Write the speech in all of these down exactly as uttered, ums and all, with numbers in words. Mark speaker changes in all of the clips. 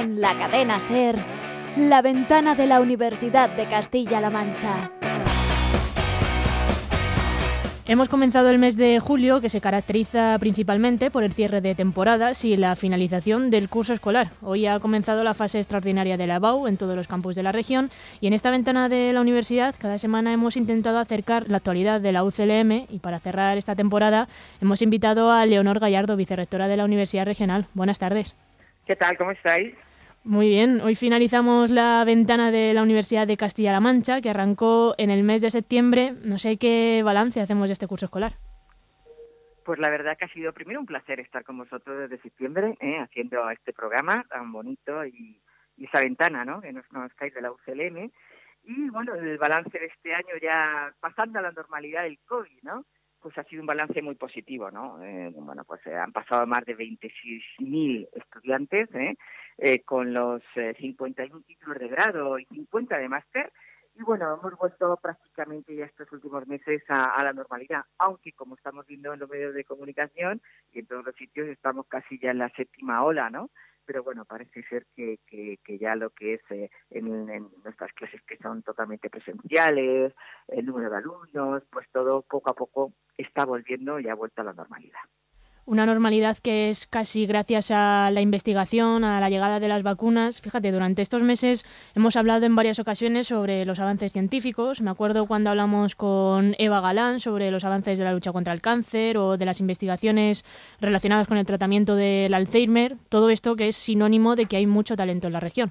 Speaker 1: En la cadena SER, La Ventana de la Universidad de Castilla-La Mancha.
Speaker 2: Hemos comenzado el mes de julio, que se caracteriza principalmente por el cierre de temporadas y la finalización del curso escolar. Hoy ha comenzado la fase extraordinaria de la B A U en todos los campus de la región y en esta ventana de la universidad cada semana hemos intentado acercar la actualidad de la U C L M y para cerrar esta temporada hemos invitado a Leonor Gallardo, vicerrectora de la Universidad Regional. Buenas tardes.
Speaker 3: ¿Qué tal? ¿Cómo estáis?
Speaker 2: Muy bien, hoy finalizamos la ventana de la Universidad de Castilla-La Mancha, que arrancó en el mes de septiembre. No sé qué balance hacemos de este curso escolar.
Speaker 3: Pues la verdad que ha sido primero un placer estar con vosotros desde septiembre, ¿eh? haciendo este programa tan bonito y, y esa ventana, ¿no?, que nos conozcáis de la U C L M. Y bueno, el balance de este año ya pasando a la normalidad del COVID, ¿no?, pues ha sido un balance muy positivo, ¿no? Eh, bueno, pues eh, han pasado más de veintiséis mil estudiantes, ¿eh? Eh, con los eh, cincuenta y uno títulos de grado y cincuenta de máster. Y bueno, hemos vuelto prácticamente ya estos últimos meses a, a la normalidad, aunque como estamos viendo en los medios de comunicación y en todos los sitios estamos casi ya en la séptima ola, ¿no? Pero bueno, parece ser que, que, que ya lo que es eh, en, en nuestras clases que son totalmente presenciales, el número de alumnos, pues todo poco a poco está volviendo y ha vuelto a la normalidad.
Speaker 2: Una normalidad que es casi gracias a la investigación, a la llegada de las vacunas. Fíjate, durante estos meses hemos hablado en varias ocasiones sobre los avances científicos. Me acuerdo cuando hablamos con Eva Galán sobre los avances de la lucha contra el cáncer o de las investigaciones relacionadas con el tratamiento del Alzheimer. Todo esto que es sinónimo de que hay mucho talento en la región.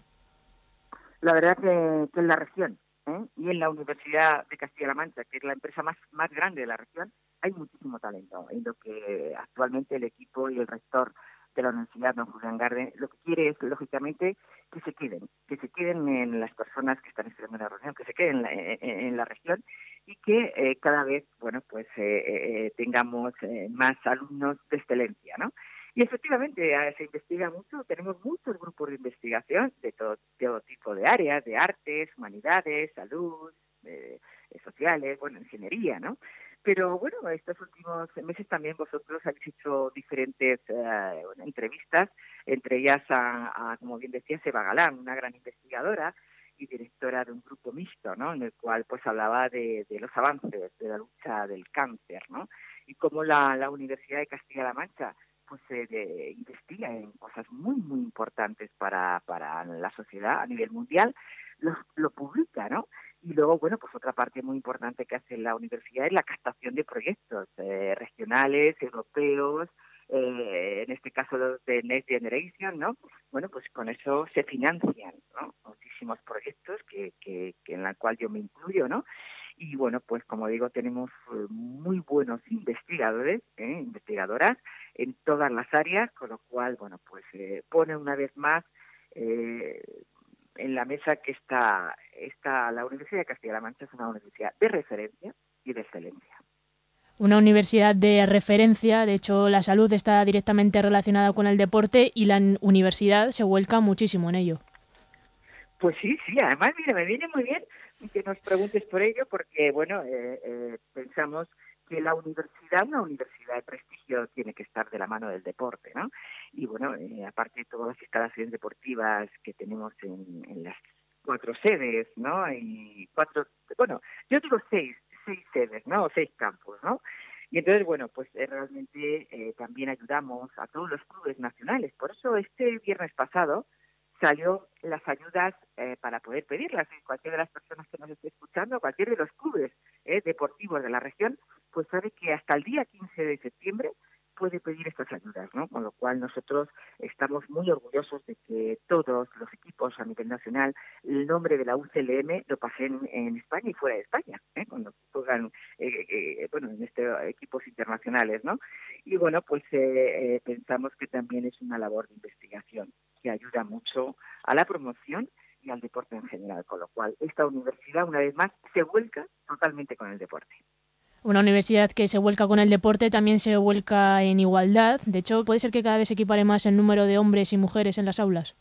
Speaker 3: La verdad que, que en la región, ¿eh? y en la Universidad de Castilla-La Mancha, que es la empresa más, más grande de la región, hay muchísimo talento, en lo que actualmente el equipo y el rector de la universidad, don Julián Garde, lo que quiere es, lógicamente, que se queden, que se queden en las personas que están estudiando en la región, que se queden en la, en, en la región y que eh, cada vez, bueno, pues eh, eh, tengamos eh, más alumnos de excelencia, ¿no? Y efectivamente se investiga mucho, tenemos muchos grupos de investigación de todo, todo tipo de áreas, de artes, humanidades, salud, eh, sociales, bueno, ingeniería, ¿no? Pero bueno, estos últimos meses también vosotros habéis hecho diferentes eh, bueno, entrevistas, entre ellas a, a, como bien decía, Eva Galán, una gran investigadora y directora de un grupo mixto, ¿no?, en el cual pues hablaba de, de los avances de la lucha del cáncer, ¿no? Y cómo la, la Universidad de Castilla-La Mancha pues eh, de, investiga en cosas muy, muy importantes para, para la sociedad a nivel mundial, lo, lo publica, ¿no? Y luego, bueno, pues otra parte muy importante que hace la universidad es la captación de proyectos eh, regionales, europeos, eh, en este caso los de Next Generation, ¿no? Bueno, pues con eso se financian, ¿no?, muchísimos proyectos que, que, que en la cual yo me incluyo, ¿no? Y bueno, pues como digo, tenemos muy buenos investigadores, ¿eh? investigadoras en todas las áreas, con lo cual, bueno, pues eh, pone una vez más eh, en la mesa que está, está la Universidad de Castilla-La Mancha es una universidad de referencia y de excelencia.
Speaker 2: Una universidad de referencia, de hecho la salud está directamente relacionada con el deporte y la universidad se vuelca muchísimo en ello.
Speaker 3: Pues sí, sí, además, mira, me viene muy bien que nos preguntes por ello porque, bueno, eh, eh, pensamos que la universidad, una universidad de prestigio, tiene que estar de la mano del deporte, ¿no? Y bueno, eh, aparte de todas las instalaciones deportivas que tenemos en, en las cuatro sedes, ¿no? Y cuatro, bueno, yo digo seis, seis sedes, ¿no? O seis campus, ¿no? Y entonces, bueno, pues eh, realmente eh, también ayudamos a todos los clubes nacionales. Por eso este viernes pasado salió las ayudas eh, para poder pedirlas. Y cualquiera de las personas que nos esté escuchando, cualquier de los clubes eh, deportivos de la región, pues sabe que hasta el día quince de septiembre puede pedir estas ayudas, ¿no? Con lo cual nosotros estamos muy orgullosos de que todos los equipos a nivel nacional, el nombre de la U C L M lo pasen en España y fuera de España, ¿eh? Cuando juegan, eh, eh, bueno, en este equipos internacionales, ¿no? Y bueno, pues eh, eh, pensamos que también es una labor de investigación que ayuda mucho a la promoción y al deporte en general, con lo cual esta universidad, una vez más, se vuelca totalmente con el deporte.
Speaker 2: Una universidad que se vuelca con el deporte también se vuelca en igualdad. De hecho, ¿puede ser que cada vez se equipare más el número de hombres y mujeres en las aulas?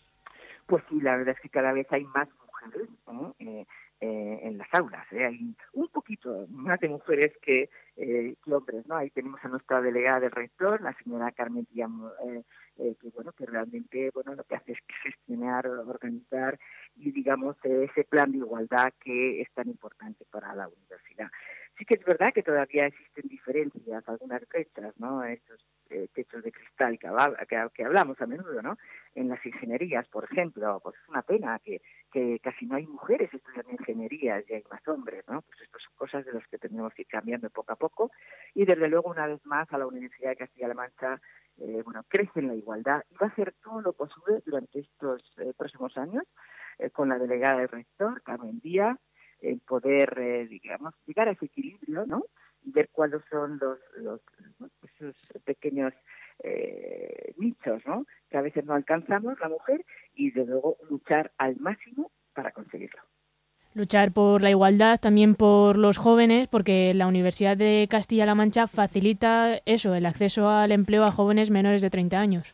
Speaker 3: Pues sí, la verdad es que cada vez hay más mujeres, ¿no? eh, eh, en las aulas. ¿eh? Hay un poquito más de mujeres que, eh, que hombres, ¿no? Ahí tenemos a nuestra delegada del rector, la señora Carmen Díaz, eh, eh, que bueno, bueno, que realmente, bueno, lo que hace es gestionar, organizar y, digamos, ese plan de igualdad que es tan importante para la universidad. Sí que es verdad que todavía existen diferencias, algunas brechas, ¿no? Estos eh, techos de cristal que, habla, que, que hablamos a menudo, ¿no? En las ingenierías, por ejemplo, pues es una pena que, que casi no hay mujeres estudiando ingenierías y hay más hombres, ¿no? Pues estas son cosas de las que tenemos que ir cambiando poco a poco y, desde luego, una vez más, a la Universidad de Castilla-La Mancha, eh, bueno, crece en la igualdad y va a hacer todo lo posible durante estos eh, próximos años eh, con la delegada del rector, Carmen Díaz, el poder, eh, digamos, llegar a ese equilibrio, ¿no? Y ver cuáles son los, los, ¿no? esos pequeños eh, nichos, ¿no? Que a veces no alcanzamos la mujer y, desde luego, luchar al máximo para conseguirlo.
Speaker 2: Luchar por la igualdad, también por los jóvenes, porque la Universidad de Castilla-La Mancha facilita eso, el acceso al empleo a jóvenes menores de treinta años.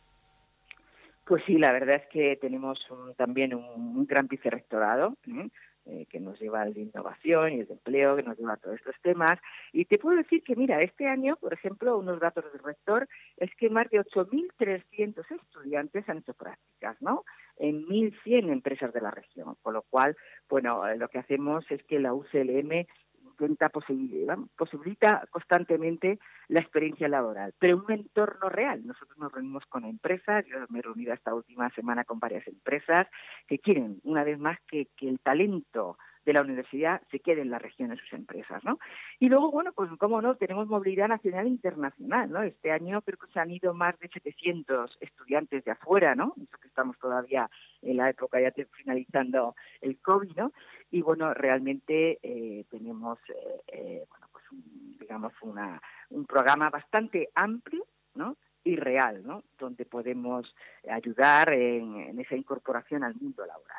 Speaker 3: Pues sí, la verdad es que tenemos un, también un, un gran vicerrectorado, ¿eh? Eh, que nos lleva al de innovación y el de empleo, que nos lleva a todos estos temas. Y te puedo decir que, mira, este año, por ejemplo, unos datos del rector, es que más de ocho mil trescientos estudiantes han hecho prácticas, ¿no? En mil cien empresas de la región. Con lo cual, bueno, eh, lo que hacemos es que la U C L M intenta posibilitar, posibilita constantemente la experiencia laboral, pero en un entorno real. Nosotros nos reunimos con empresas, yo me he reunido esta última semana con varias empresas que quieren, una vez más, que, que el talento de la universidad se quede en la región de sus empresas, ¿no? Y luego, bueno, pues cómo no, tenemos movilidad nacional e internacional, ¿no? Este año creo que se han ido más de setecientos estudiantes de afuera, ¿no? Eso que estamos todavía en la época ya finalizando el COVID, ¿no? Y bueno, realmente eh, tenemos, eh, eh, bueno, pues un, digamos, una, un programa bastante amplio, ¿no? Y real, ¿no? Donde podemos ayudar en, en esa incorporación al mundo laboral.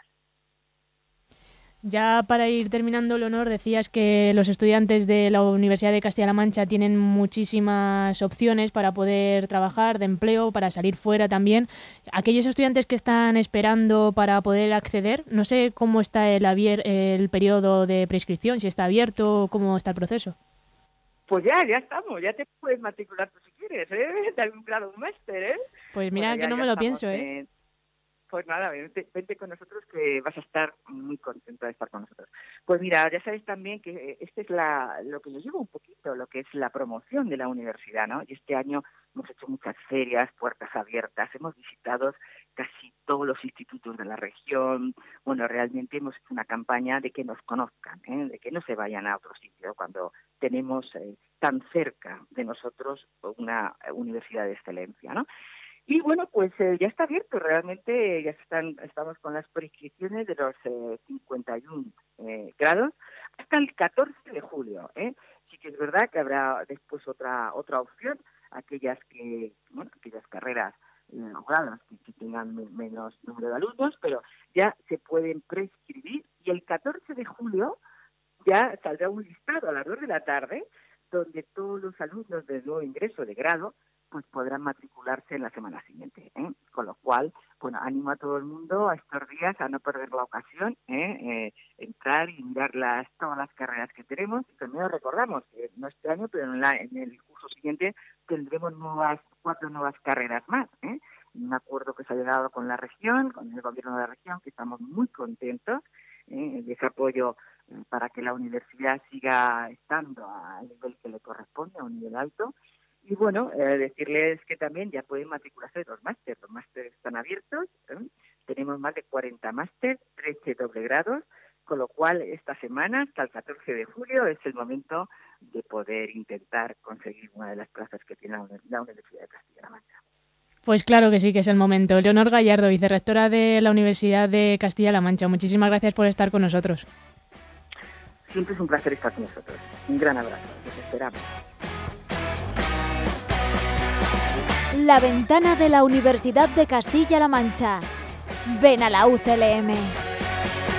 Speaker 2: Ya para ir terminando, Leonor, decías que los estudiantes de la Universidad de Castilla-La Mancha tienen muchísimas opciones para poder trabajar, de empleo, para salir fuera también. Aquellos estudiantes que están esperando para poder acceder, no sé cómo está el, abier- el periodo de prescripción, si está abierto, cómo está el proceso.
Speaker 3: Pues ya, ya estamos, ya te puedes matricular tú si quieres, ¿eh? De algún grado, un máster, ¿eh?
Speaker 2: Pues mira, bueno, ya, que no me lo pienso, ¿eh?
Speaker 3: En... Pues nada, vente, vente con nosotros que vas a estar muy contento de estar con nosotros. Pues mira, ya sabes también que este es la, lo que nos lleva un poquito, lo que es la promoción de la universidad, ¿no? Y este año hemos hecho muchas ferias, puertas abiertas, hemos visitado casi todos los institutos de la región. Bueno, realmente hemos hecho una campaña de que nos conozcan, ¿eh? De que no se vayan a otro sitio cuando tenemos eh, tan cerca de nosotros una universidad de excelencia, ¿no? Y bueno, pues eh, ya está abierto, realmente ya están, estamos con las prescripciones de los eh, cincuenta y uno eh, grados hasta el catorce de julio, ¿eh? Sí que es verdad que habrá después otra otra opción, aquellas que, bueno, aquellas carreras eh, o grados que, que tengan me, menos número de alumnos, pero ya se pueden prescribir y el catorce de julio ya saldrá un listado a las dos de la tarde donde todos los alumnos del nuevo ingreso de grado pues podrán matricularse en la semana siguiente, ¿eh? Con lo cual, bueno, animo a todo el mundo a estos días a no perder la ocasión, ¿eh? Eh, entrar y mirar las, todas las carreras que tenemos. Y primero recordamos que no este año, pero en, la, en el curso siguiente tendremos nuevas cuatro nuevas carreras más, ¿eh? Un acuerdo que se ha llegado con la región, con el gobierno de la región, que estamos muy contentos, ¿eh? De ese apoyo eh, para que la universidad siga estando al nivel que le corresponde, a un nivel alto. Y bueno, eh, decirles que también ya pueden matricularse los másteres. Los másteres están abiertos, ¿eh? Tenemos más de cuarenta másteres, trece doble grados, con lo cual esta semana, hasta el catorce de julio, es el momento de poder intentar conseguir una de las plazas que tiene la Universidad de Castilla-La Mancha.
Speaker 2: Pues claro que sí, que es el momento. Leonor Gallardo, vicerrectora de la Universidad de Castilla-La Mancha, muchísimas gracias por estar con nosotros.
Speaker 3: Siempre es un placer estar con nosotros. Un gran abrazo. Los esperamos.
Speaker 1: La ventana de la Universidad de Castilla-La Mancha. Ven a la U C L M.